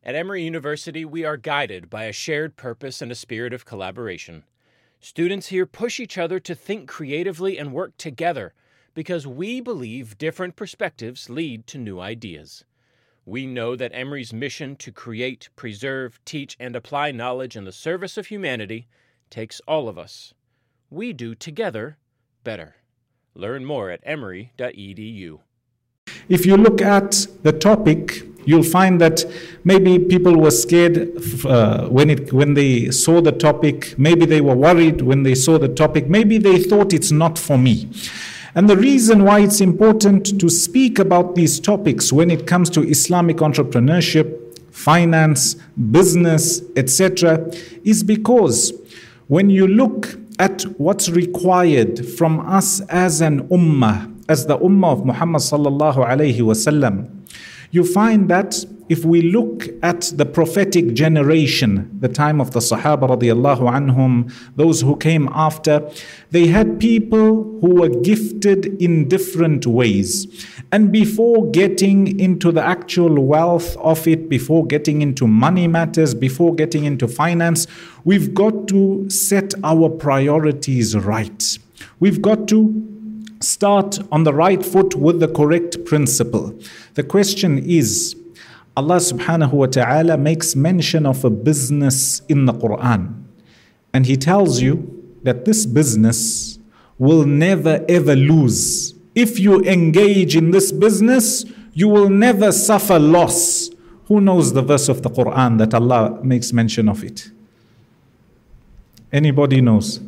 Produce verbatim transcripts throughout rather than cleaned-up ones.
At Emory University, we are guided by a shared purpose and a spirit of collaboration. Students here push each other to think creatively and work together because we believe different perspectives lead to new ideas. We know that Emory's mission to create, preserve, teach, and apply knowledge in the service of humanity takes all of us. We do together better. Learn more at emory dot e d u. If you look at the topic, you'll find that maybe people were scared uh, when it when they saw the topic. Maybe they were worried when they saw the topic. Maybe they thought it's not for me. And the reason why it's important to speak about these topics when it comes to Islamic entrepreneurship, finance, business, et cetera, is because when you look at what's required from us as an ummah, as the ummah of Muhammad sallallahu alayhi wasallam, you find that if we look at the prophetic generation, the time of the Sahaba radiallahu anhum, those who came after, they had people who were gifted in different ways. And before getting into the actual wealth of it, before getting into money matters, before getting into finance, we've got to set our priorities right. We've got to start on the right foot with the correct principle. The question is, Allah subhanahu wa ta'ala makes mention of a business in the Quran. And He tells you that this business will never ever lose. If you engage in this business, you will never suffer loss. Who knows the verse of the Quran that Allah makes mention of it? Anybody knows?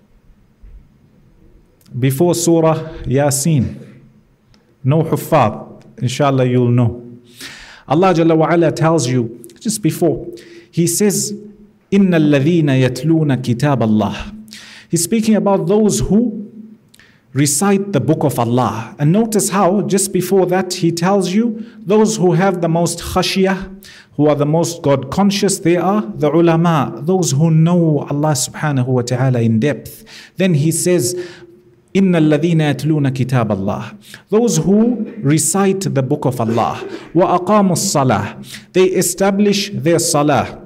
Before Surah Yasin. No huffaz. Inshallah you'll know. Allah Jalla wa Ala tells you, just before, He says, إِنَّ الَّذِينَ يَتْلُونَ كِتَابَ اللَّهِ. He's speaking about those who recite the book of Allah. And notice how, just before that, He tells you, those who have the most khashiyah, who are the most God conscious, they are the ulama, those who know Allah subhanahu wa ta'ala in depth. Then He says, إِنَّ الَّذِينَ يَتْلُونَ كِتَابَ اللَّهِ. Those who recite the book of Allah. وَأَقَامُوا الصَّلَاةِ. They establish their salah.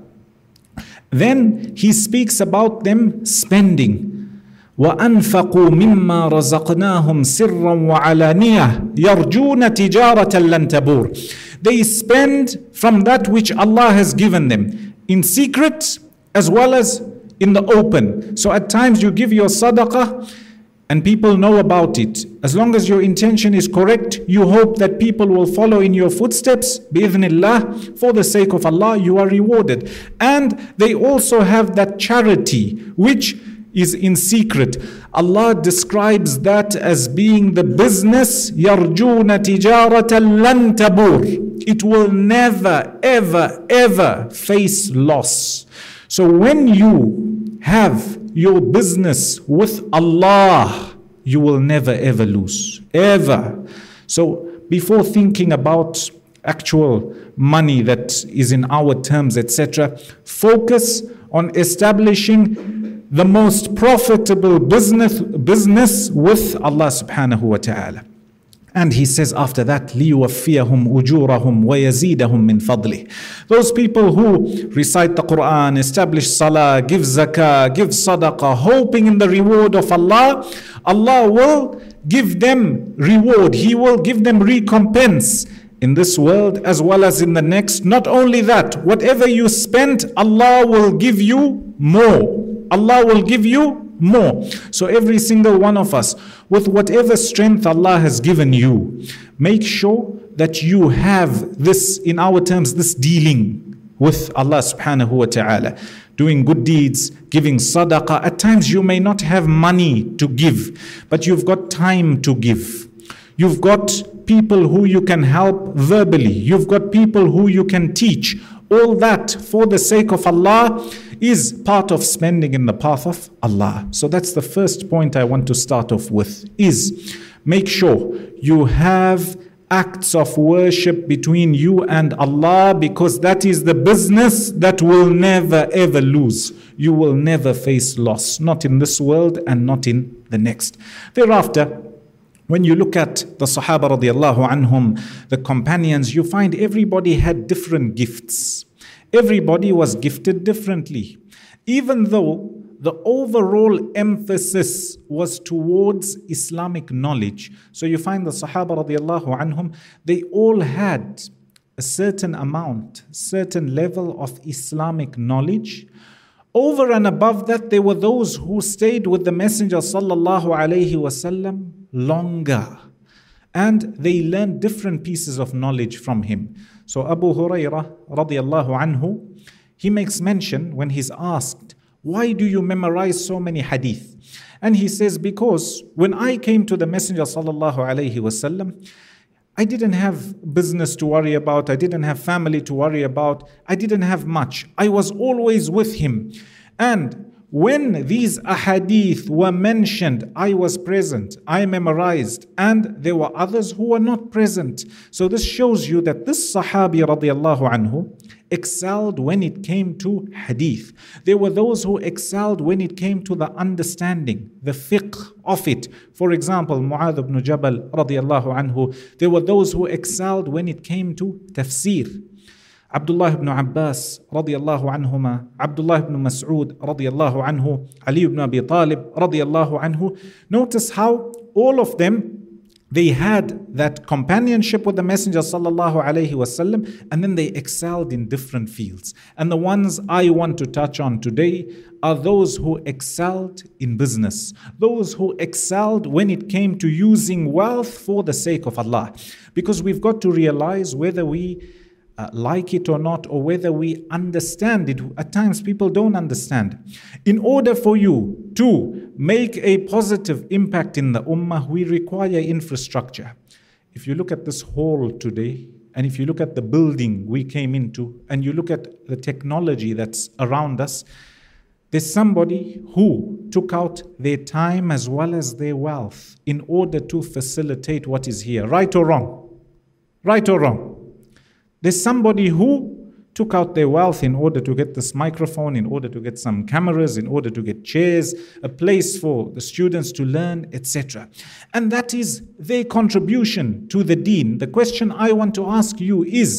Then He speaks about them spending. وَأَنفَقُوا مِمَّا رَزَقْنَاهُمْ سِرًّا وَعَلَانِيَةً يَرْجُونَ تِجَارَةً لَن تَبُورَ. They spend from that which Allah has given them, in secret as well as in the open. So at times you give your sadaqah, and people know about it. As long as your intention is correct, you hope that people will follow in your footsteps, bi'idhnillah, for the sake of Allah, you are rewarded. And they also have that charity, which is in secret. Allah describes that as being the business, يَرْجُونَ تِجَارَةً لَن تَبُورَ. It will never, ever, ever face loss. So when you have your business with Allah, you will never ever lose, ever. So before thinking about actual money that is in our terms, et cetera, focus on establishing the most profitable business business with Allah subhanahu wa ta'ala. And He says after that, لِيُوَفِّيَهُمْ أُجُورَهُمْ وَيَزِيدَهُمْ مِنْ فَضْلِهِ. Those people who recite the Quran, establish salah, give zakah, give sadaqah, hoping in the reward of Allah, Allah will give them reward. He will give them recompense in this world as well as in the next. Not only that, whatever you spend, Allah will give you more. Allah will give you more. So every single one of us, with whatever strength Allah has given you, make sure that you have this, in our terms, this dealing with Allah subhanahu wa ta'ala. Doing good deeds, giving sadaqah. At times you may not have money to give, but you've got time to give. You've got people who you can help verbally. You've got people who you can teach. All that for the sake of Allah is part of spending in the path of Allah. So that's the first point I want to start off with, is make sure you have acts of worship between you and Allah, because that is the business that will never ever lose. You will never face loss, not in this world and not in the next. Thereafter, When you look at the Sahaba radiallahu anhum, the companions, you find everybody had different gifts. Everybody was gifted differently. Even though the overall emphasis was towards Islamic knowledge. So you find the Sahaba radiallahu anhum, they all had a certain amount, certain level of Islamic knowledge. Over and above that, there were those who stayed with the Messenger sallallahu alayhi wasallam longer. And they learned different pieces of knowledge from him. So Abu Hurairah radiallahu anhu, he makes mention when he's asked, why do you memorize so many hadith? And he says, because when I came to the Messenger sallallahu alayhi wasallam, I didn't have business to worry about. I didn't have family to worry about. I didn't have much. I was always with him. And when these ahadith were mentioned, I was present, I memorized, and there were others who were not present. So this shows you that this Sahabi radiallahu anhu excelled when it came to hadith. There were those who excelled when it came to the understanding, the fiqh of it. For example, Mu'adh ibn Jabal radiallahu anhu, there were those who excelled when it came to tafsir. Abdullah ibn Abbas radiallahu anhuma, Abdullah ibn Mas'ud radiallahu anhu, Ali ibn Abi Talib radiallahu anhu. Notice how all of them, they had that companionship with the Messenger sallallahu alayhi wasallam, and then they excelled in different fields. And the ones I want to touch on today are those who excelled in business, those who excelled when it came to using wealth for the sake of Allah. Because we've got to realize whether we Uh, like it or not, or whether we understand it. At times people don't understand. In order for you to make a positive impact in the ummah, we require infrastructure. If you look at this hall today, and if you look at the building we came into, and you look at the technology that's around us, there's somebody who took out their time as well as their wealth in order to facilitate what is here. Right or wrong? Right or wrong? There's somebody who took out their wealth in order to get this microphone, in order to get some cameras, in order to get chairs, a place for the students to learn, et cetera. And that is their contribution to the deen. The question I want to ask you is,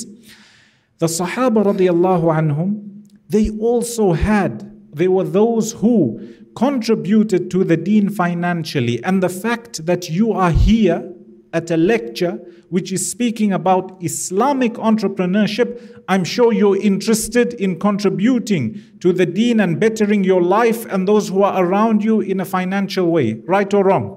the Sahaba radiallahu anhum, they also had, there were those who contributed to the deen financially. And the fact that you are here at a lecture which is speaking about Islamic entrepreneurship, I'm sure you're interested in contributing to the deen and bettering your life and those who are around you in a financial way. Right or wrong?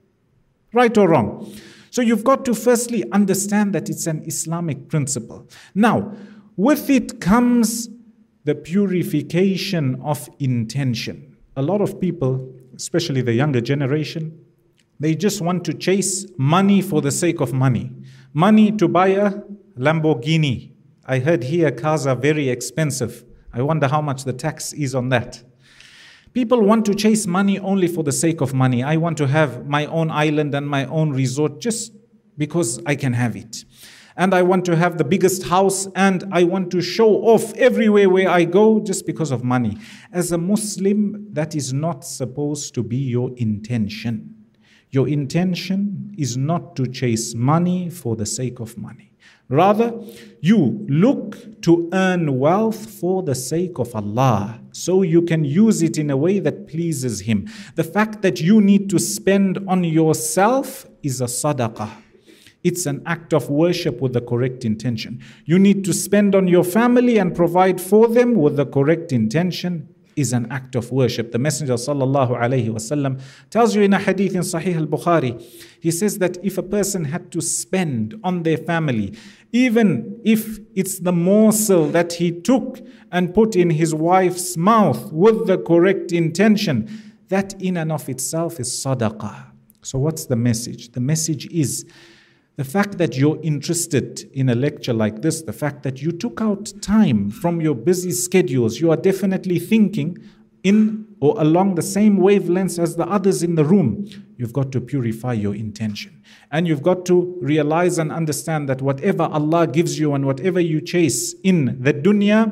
Right or wrong? So you've got to firstly understand that it's an Islamic principle. Now, with it comes the purification of intention. A lot of people, especially the younger generation, they just want to chase money for the sake of money. Money to buy a Lamborghini. I heard here cars are very expensive. I wonder how much the tax is on that. People want to chase money only for the sake of money. I want to have my own island and my own resort just because I can have it. And I want to have the biggest house, and I want to show off everywhere where I go just because of money. As a Muslim, that is not supposed to be your intention. Your intention is not to chase money for the sake of money. Rather, you look to earn wealth for the sake of Allah, so you can use it in a way that pleases Him. The fact that you need to spend on yourself is a sadaqah. It's an act of worship with the correct intention. You need to spend on your family and provide for them with the correct intention. Is an act of worship. The Messenger sallallahu alayhi wasallam tells you in a hadith in Sahih al-Bukhari, he says that if a person had to spend on their family, even if it's the morsel that he took and put in his wife's mouth with the correct intention, that in and of itself is sadaqah. So what's the message? The message is the fact that you're interested in a lecture like this, the fact that you took out time from your busy schedules, you are definitely thinking in or along the same wavelengths as the others in the room. You've got to purify your intention. And you've got to realize and understand that whatever Allah gives you and whatever you chase in the dunya,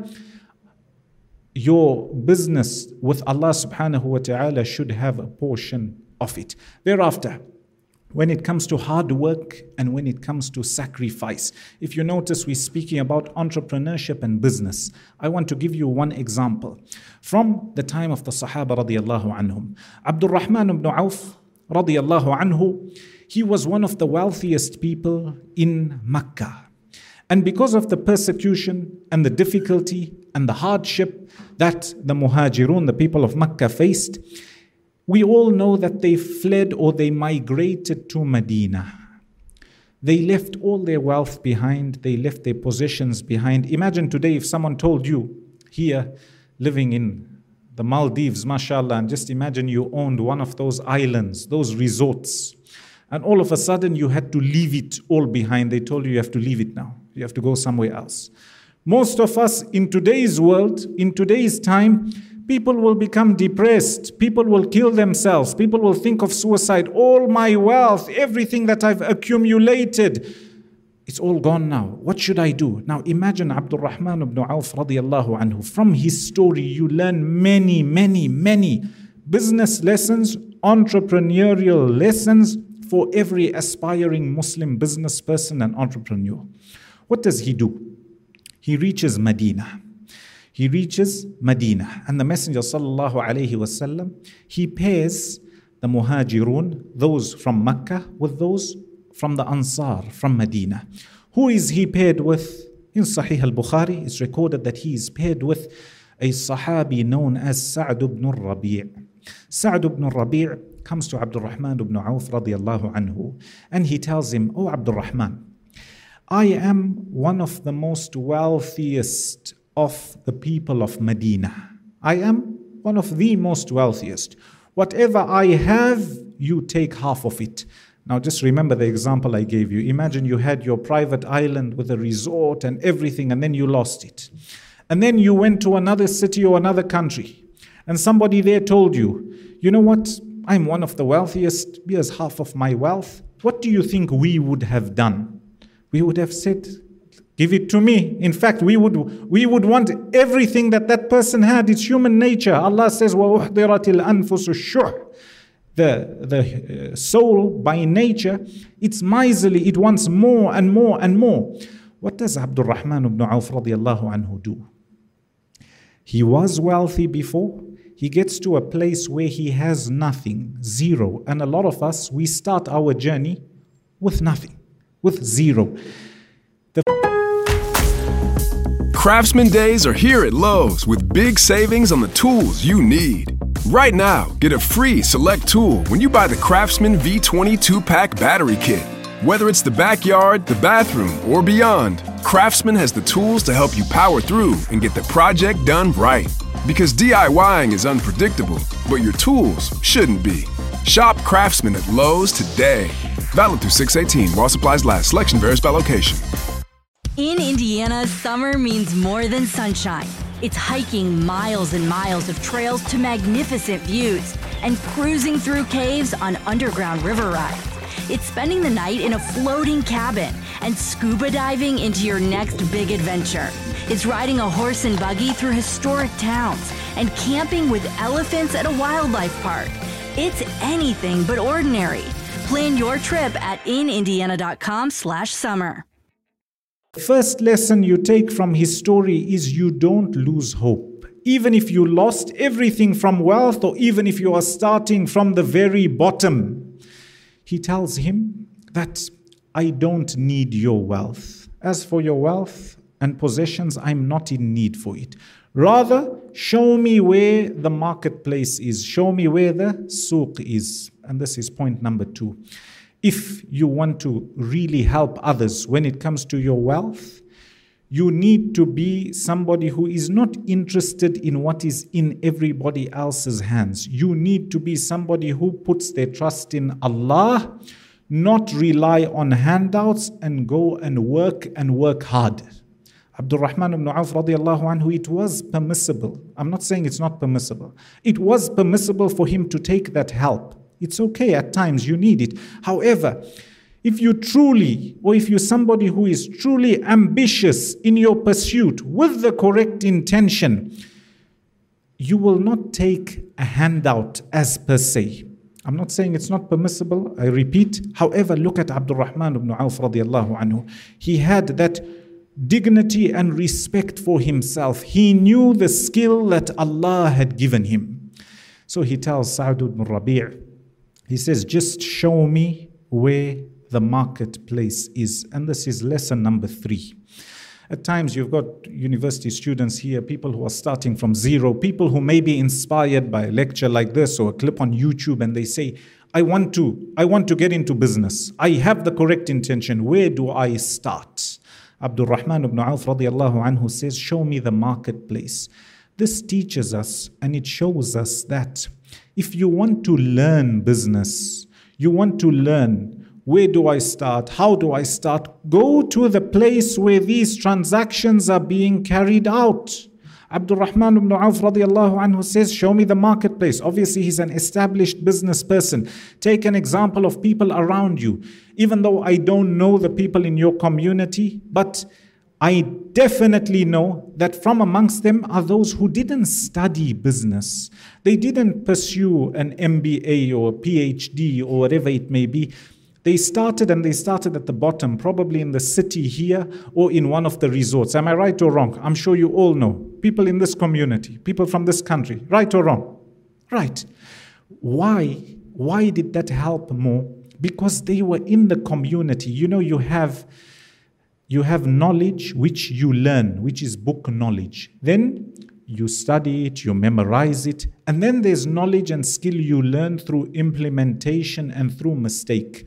your business with Allah subhanahu wa ta'ala should have a portion of it. Thereafter, when it comes to hard work and when it comes to sacrifice. If you notice, we're speaking about entrepreneurship and business. I want to give you one example. From the time of the Sahaba radiallahu anhum, Abdul Rahman ibn Auf radiallahu anhu, he was one of the wealthiest people in Mecca. And because of the persecution and the difficulty and the hardship that the Muhajirun, the people of Mecca, faced, we all know that they fled or they migrated to Medina. They left all their wealth behind. They left their possessions behind. Imagine today if someone told you here, living in the Maldives, mashallah, and just imagine you owned one of those islands, those resorts, and all of a sudden you had to leave it all behind. They told you you have to leave it now. You have to go somewhere else. Most of us in today's world, in today's time, people will become depressed. People will kill themselves. People will think of suicide. All my wealth, everything that I've accumulated, it's all gone now. What should I do? Now imagine Abdul Rahman ibn Auf radiallahu anhu. From his story, you learn many, many, many business lessons, entrepreneurial lessons for every aspiring Muslim business person and entrepreneur. What does he do? He reaches Medina. He reaches Medina. And the Messenger sallallahu alayhi wasallam, he pairs the Muhajirun, those from Mecca, with those from the Ansar, from Medina. Who is he paired with? In Sahih al-Bukhari, it's recorded that he is paired with a Sahabi known as Sa'd ibn al-Rabi'. Sa'd ibn al-Rabi' comes to Abdul Rahman ibn Auf radiallahu anhu, and he tells him, "Oh Abdul Rahman, I am one of the most wealthiest of the people of Medina. I am one of the most wealthiest. Whatever I have, you take half of it." Now just remember the example I gave you. Imagine you had your private island with a resort and everything, and then you lost it. And then you went to another city or another country, and somebody there told you, "You know what? I'm one of the wealthiest. Here's half of my wealth." What do you think we would have done? We would have said, "Give it to me." In fact, we would we would want everything that that person had. It's human nature. Allah says, وَأُحْضِرَتِ الْأَنفُسُ الشُّحْ. The, the soul by nature, it's miserly. It wants more and more and more. What does Abdul Rahman ibn Auf radiallahu anhu do? He was wealthy before. He gets to a place where he has nothing, zero. And a lot of us, we start our journey with nothing, with zero. The Craftsman Days are here at Lowe's with big savings on the tools you need. Right now, get a free select tool when you buy the Craftsman V twenty-two pack battery kit. Whether it's the backyard, the bathroom, or beyond, Craftsman has the tools to help you power through and get the project done right. Because DIYing is unpredictable, but your tools shouldn't be. Shop Craftsman at Lowe's today. Valid through six eighteen while supplies last. Selection varies by location. In Indiana, summer means more than sunshine. It's hiking miles and miles of trails to magnificent views and cruising through caves on underground river rides. It's spending the night in a floating cabin and scuba diving into your next big adventure. It's riding a horse and buggy through historic towns and camping with elephants at a wildlife park. It's anything but ordinary. Plan your trip at inindiana.com slash summer. The first lesson you take from his story is you don't lose hope. Even if you lost everything from wealth, or even if you are starting from the very bottom, he tells him that I don't need your wealth. As for your wealth and possessions, I'm not in need for it. Rather, show me where the marketplace is. Show me where the suq is. And this is point number two. If you want to really help others when it comes to your wealth, you need to be somebody who is not interested in what is in everybody else's hands. You need to be somebody who puts their trust in Allah, not rely on handouts, and go and work and work hard. Abdul Rahman ibn Auf radiallahu anhu, it was permissible. I'm not saying it's not permissible. It was permissible for him to take that help. It's okay at times, you need it. However, if you truly, or if you're somebody who is truly ambitious in your pursuit with the correct intention, you will not take a handout as per se. I'm not saying it's not permissible, I repeat. However, look at Abdurrahman ibn Auf radiallahu anhu. He had that dignity and respect for himself. He knew the skill that Allah had given him. So he tells Sa'd ibn Rabi', he says, just show me where the marketplace is. And this is lesson number three. At times you've got university students here, people who are starting from zero, people who may be inspired by a lecture like this or a clip on YouTube, and they say, I want to, I want to get into business. I have the correct intention. Where do I start? Abdurrahman ibn Auf radiallahu anhu says, show me the marketplace. This teaches us and it shows us that if you want to learn business, you want to learn where do I start, how do I start, go to the place where these transactions are being carried out. Abdurrahman ibn Auf radiallahu anhu says, show me the marketplace. Obviously, he's an established business person. Take an example of people around you. Even though I don't know the people in your community, but I definitely know that from amongst them are those who didn't study business. They didn't pursue an M B A or a P H D or whatever it may be. They started and they started at the bottom, probably in the city here or in one of the resorts. Am I right or wrong? I'm sure you all know. People in this community, people from this country, right or wrong? Right. Why? Why did that help more? Because they were in the community. You know, you have, you have knowledge which you learn, which is book knowledge. Then you study it, you memorize it, and then there's knowledge and skill you learn through implementation and through mistake.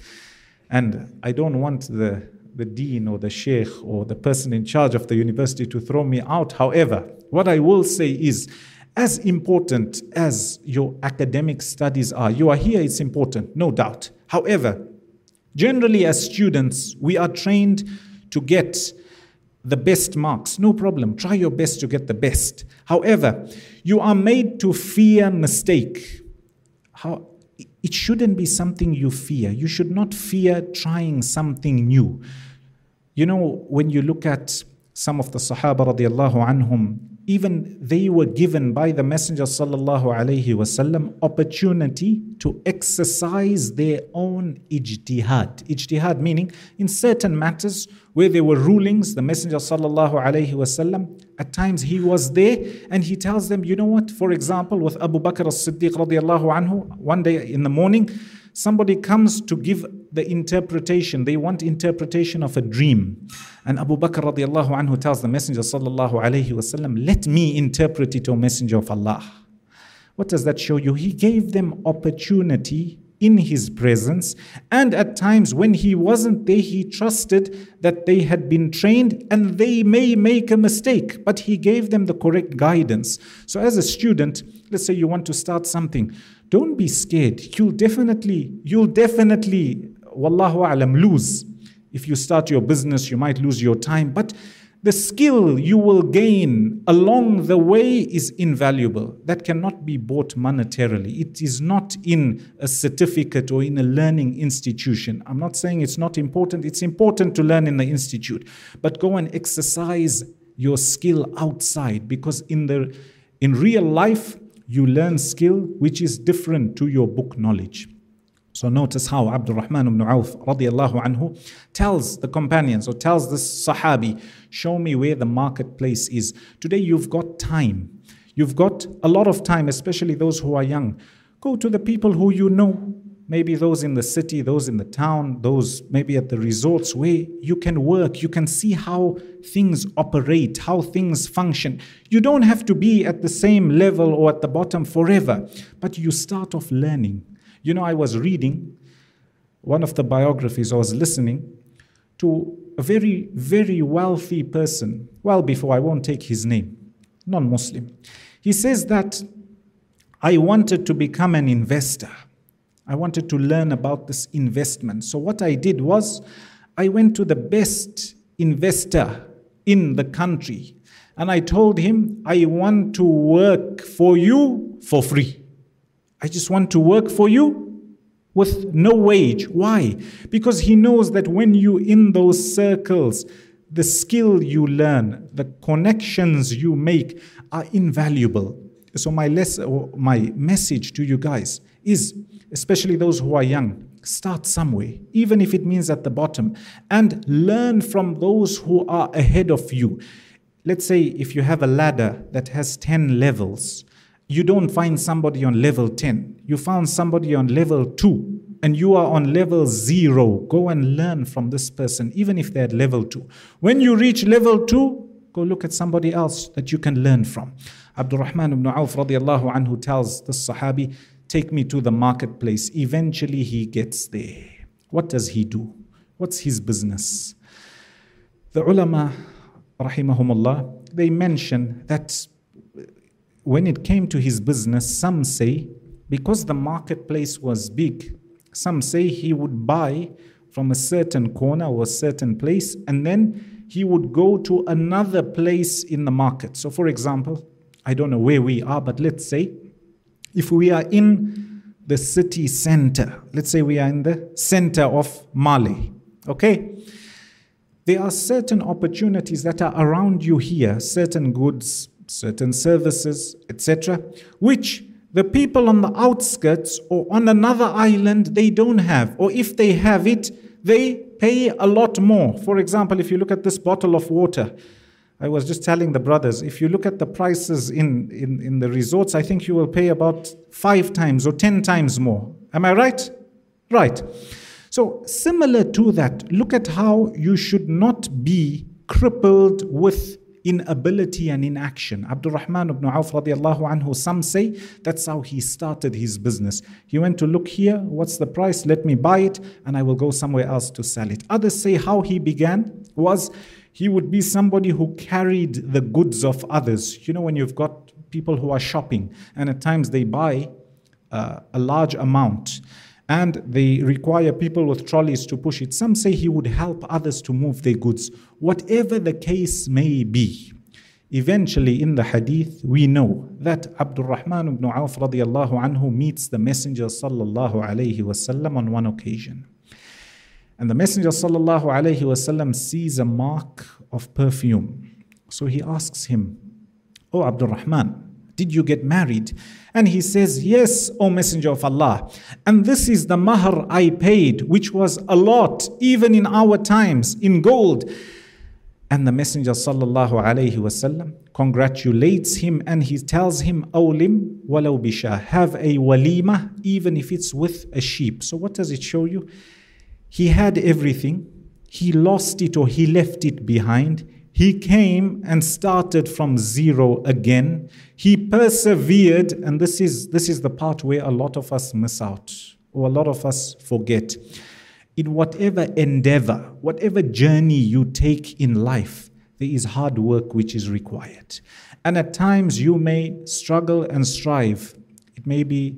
And I don't want the, the dean or the sheikh or the person in charge of the university to throw me out. However, what I will say is, as important as your academic studies are, you are here, it's important, no doubt. However, generally as students, we are trained to get the best marks. No problem. Try your best to get the best. However, you are made to fear mistake. How, it shouldn't be something you fear. You should not fear trying something new. You know, when you look at some of the Sahaba radiallahu anhum, even they were given by the Messenger sallallahu alayhi wasallam opportunity to exercise their own ijtihad. Ijtihad meaning in certain matters where there were rulings, the Messenger sallallahu alayhi wasallam, at times he was there and he tells them, you know what, for example, with Abu Bakr as-Siddiq radiallahu anhu, one day in the morning, somebody comes to give the interpretation. They want interpretation of a dream. And Abu Bakr radiallahu anhu tells the Messenger sallallahu alayhi wasallam, let me interpret it, O Messenger of Allah. What does that show you? He gave them opportunity in his presence, and at times when he wasn't there, he trusted that they had been trained and they may make a mistake, but he gave them the correct guidance. So as a student, let's say you want to start something, don't be scared. You'll definitely, you'll definitely, wallahu a'lam, lose. If you start your business, you might lose your time, but the skill you will gain along the way is invaluable. That cannot be bought monetarily. It is not in a certificate or in a learning institution. I'm not saying it's not important. It's important to learn in the institute. But go and exercise your skill outside, because in the in real life, you learn skill which is different to your book knowledge. So notice how Abdurrahman ibn Auf radiallahu anhu tells the companions or tells this Sahabi, show me where the marketplace is. Today you've got time. You've got a lot of time, especially those who are young. Go to the people who you know. Maybe those in the city, those in the town, those maybe at the resorts where you can work. You can see how things operate, how things function. You don't have to be at the same level or at the bottom forever, but you start off learning. You know, I was reading one of the biographies, I was listening to a very, very wealthy person, well before, I won't take his name, non-Muslim. He says that I wanted to become an investor. I wanted to learn about this investment. So what I did was, I went to the best investor in the country and I told him, I want to work for you for free. I just want to work for you with no wage. Why? Because he knows that when you in those circles, the skill you learn, the connections you make are invaluable. So my less, or my message to you guys is, especially those who are young, start somewhere, even if it means at the bottom, and learn from those who are ahead of you. Let's say if you have a ladder that has ten levels, you don't find somebody on level ten. You found somebody on level two, and you are on level zero. Go and learn from this person, even if they're at level two. When you reach level two, go look at somebody else that you can learn from. Abdurrahman ibn Auf radiallahu anhu tells the Sahabi, take me to the marketplace. Eventually he gets there. What does he do? What's his business? The ulama, rahimahumullah, they mention that when it came to his business, some say, because the marketplace was big, some say he would buy from a certain corner or a certain place, and then he would go to another place in the market. So for example, I don't know where we are, but let's say if we are in the city center, let's say we are in the center of Mali, okay? There are certain opportunities that are around you here, certain goods, certain services, et cetera, which the people on the outskirts or on another island, they don't have. Or if they have it, they pay a lot more. For example, if you look at this bottle of water, I was just telling the brothers, if you look at the prices in, in, in the resorts, I think you will pay about five times or ten times more. Am I right? Right. So similar to that, look at how you should not be crippled with inability and inaction. Abdurrahman ibn Auf radiallahu anhu, some say that's how he started his business. He went to look here, what's the price? Let me buy it and I will go somewhere else to sell it. Others say how he began was he would be somebody who carried the goods of others. You know, when you've got people who are shopping and at times they buy uh, a large amount and they require people with trolleys to push it. Some say he would help others to move their goods. Whatever the case may be, eventually in the hadith, we know that Abdurrahman ibn Auf radiallahu anhu meets the Messenger sallallahu alayhi wasallam on one occasion. And the Messenger sallallahu alayhi wasallam sees a mark of perfume. So he asks him, "Oh Abdurrahman, did you get married?" And he says, "Yes, O Messenger of Allah. And this is the mahr I paid, which was a lot, even in our times, in gold." And the Messenger sallallahu alayhi wasallam congratulates him and he tells him, "Awlim walau bisha," have a walima, even if it's with a sheep. So what does it show you? He had everything. He lost it or he left it behind. He came and started from zero again. He persevered, and this is, this is the part where a lot of us miss out, or a lot of us forget. In whatever endeavor, whatever journey you take in life, there is hard work which is required. And at times you may struggle and strive. It may be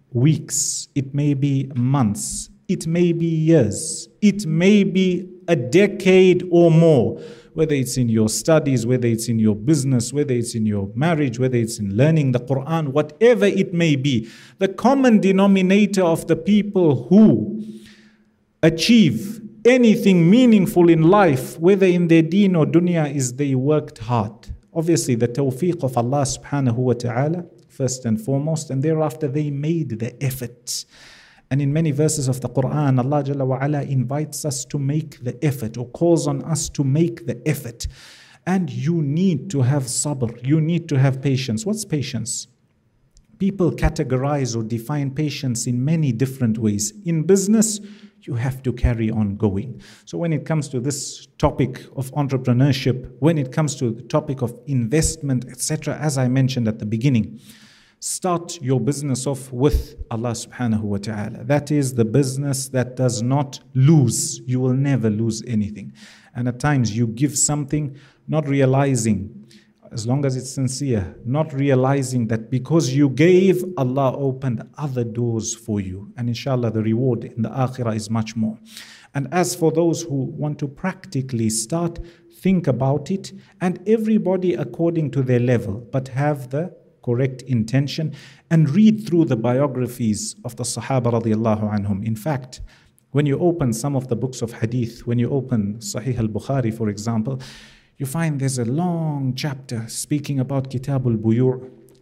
weeks, it may be months, it may be years, it may be a decade or more. Whether it's in your studies, whether it's in your business, whether it's in your marriage, whether it's in learning the Quran, whatever it may be, the common denominator of the people who achieve anything meaningful in life, whether in their deen or dunya, is they worked hard. Obviously, the tawfiq of Allah subhanahu wa ta'ala, first and foremost, and thereafter they made the effort. And in many verses of the Quran, Allah Jalla wa Ala invites us to make the effort or calls on us to make the effort. And you need to have sabr, you need to have patience. What's patience? People categorize or define patience in many different ways. In business, you have to carry on going. So when it comes to this topic of entrepreneurship, when it comes to the topic of investment, et cetera, as I mentioned at the beginning, start your business off with Allah subhanahu wa ta'ala. That is the business that does not lose. You will never lose anything. And at times you give something not realizing, as long as it's sincere, not realizing that because you gave, Allah opened other doors for you. And inshallah the reward in the akhirah is much more. And as for those who want to practically start, think about it, and everybody according to their level, but have the correct intention, and read through the biographies of the Sahaba radiallahu anhum. In fact, when you open some of the books of hadith, when you open Sahih al-Bukhari, for example, you find there's a long chapter speaking about Kitab al-Buyu',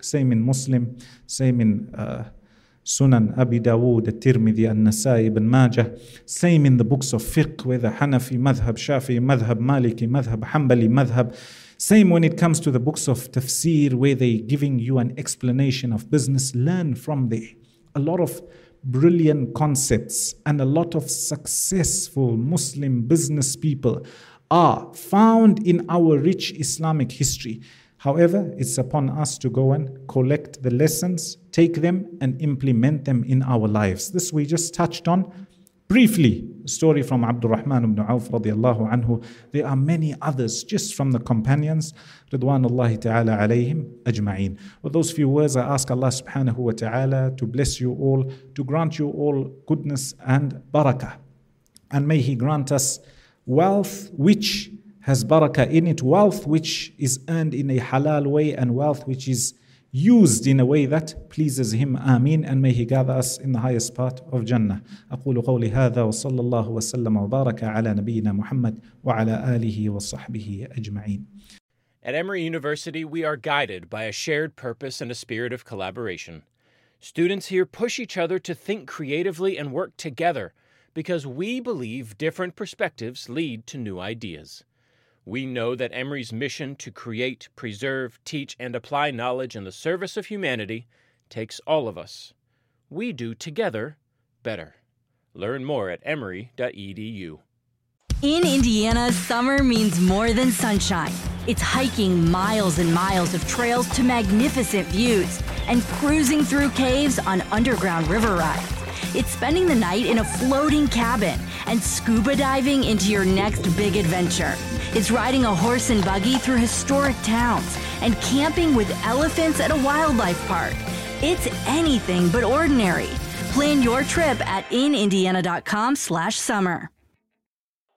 same in Muslim, same in uh, Sunan, Abi Dawood, At-Tirmidhi, An-Nasai, Ibn Majah, same in the books of fiqh, whether Hanafi madhab, Shafi'i madhab, Maliki madhab, Hanbali madhab. Same when it comes to the books of tafsir, where they're giving you an explanation of business. Learn from there. A lot of brilliant concepts and a lot of successful Muslim business people are found in our rich Islamic history. However, it's upon us to go and collect the lessons, take them and implement them in our lives. This we just touched on briefly. A story from Abdurrahman ibn Auf radiallahu anhu. There are many others just from the companions, Ridwanullahi ta'ala alayhim ajma'een. With those few words, I ask Allah subhanahu wa ta'ala to bless you all, to grant you all goodness and barakah. And may He grant us wealth which has barakah in it, wealth which is earned in a halal way, and wealth which is used in a way that pleases Him. Ameen. And may He gather us in the highest part of Jannah. أقول قولي هذا وصلى الله وسلم وبارك على نبينا محمد وعلى آله وصحبه أجمعين. At Emory University, we are guided by a shared purpose and a spirit of collaboration. Students here push each other to think creatively and work together because we believe different perspectives lead to new ideas. We know that Emory's mission to create, preserve, teach, and apply knowledge in the service of humanity takes all of us. We do together better. Learn more at emory dot e d u. In Indiana, summer means more than sunshine. It's hiking miles and miles of trails to magnificent views and cruising through caves on underground river rides. It's spending the night in a floating cabin and scuba diving into your next big adventure. It's riding a horse and buggy through historic towns and camping with elephants at a wildlife park. It's anything but ordinary. Plan your trip at in indiana dot com slash summer.